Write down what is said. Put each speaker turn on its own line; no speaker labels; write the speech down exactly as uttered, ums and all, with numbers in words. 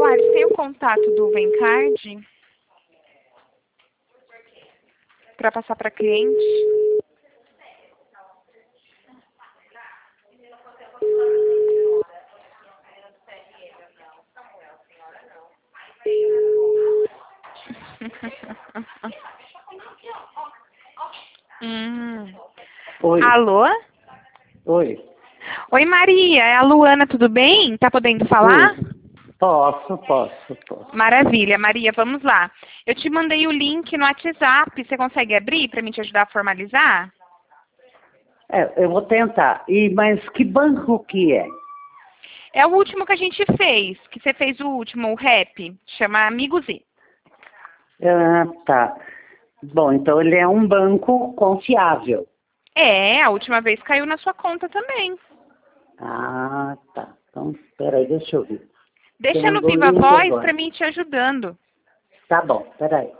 Soares, tem o contato do Vencard para passar para cliente? hum.
Oi.
Alô?
Oi.
Oi, Maria. É a Luana, tudo bem? Tá podendo falar?
Oi. Posso, posso, posso.
Maravilha, Maria, vamos lá. Eu te mandei o link no WhatsApp. Você consegue abrir para mim te ajudar a formalizar?
É, eu vou tentar. E, mas que banco que é?
É o último que a gente fez, que você fez o último, o rap, chama Amigo Z.
Ah, tá. Bom, então ele é um banco confiável.
É, a última vez caiu na sua conta também.
Ah, tá. Então, peraí, deixa eu ver. Você
Deixa no
mandou o
Viva
link
Voz
agora.
para mim te ajudando.
Tá bom, peraí.